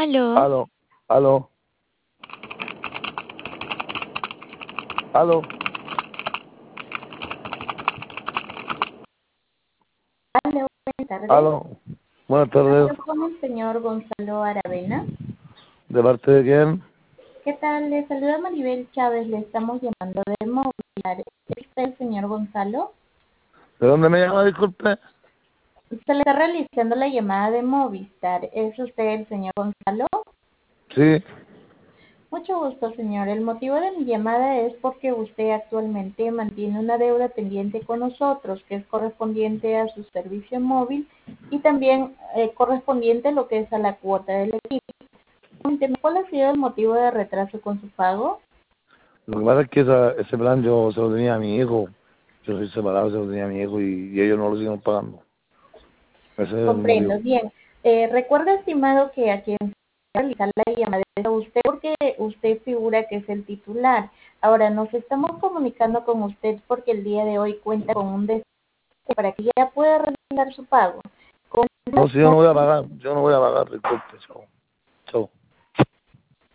Aló, Aló, aló, aló, Hola, buenas tardes. aló. Buenas tardes. Hablo con el señor Gonzalo Aravena. ¿De parte de quién? ¿Qué tal? Le saluda Maribel Chávez. Le estamos llamando de Movistar. ¿Es usted el señor Gonzalo? ¿De dónde me llama, disculpe? Se le está realizando la llamada de Movistar. ¿Es usted el señor Gonzalo? Sí. Mucho gusto, señor. El motivo de mi llamada es porque usted actualmente mantiene una deuda pendiente con nosotros, que es correspondiente a su servicio móvil y también correspondiente a lo que es a la cuota del equipo. Cuénteme, ¿cuál ha sido el motivo de retraso con su pago? Lo que pasa es que ese plan yo se lo tenía a mi hijo. Yo soy separado, se lo tenía a mi hijo y ellos no lo siguen pagando. Ese es el Comprendo, motivo. bien. Recuerda, estimado, que a quien se realizar la llamada es a usted porque usted figura que es el titular. Ahora, nos estamos comunicando con usted porque el día de hoy cuenta con un descuento para que ya pueda realizar su pago. Con No, si yo no voy a pagar, disculpe, chao. Chao.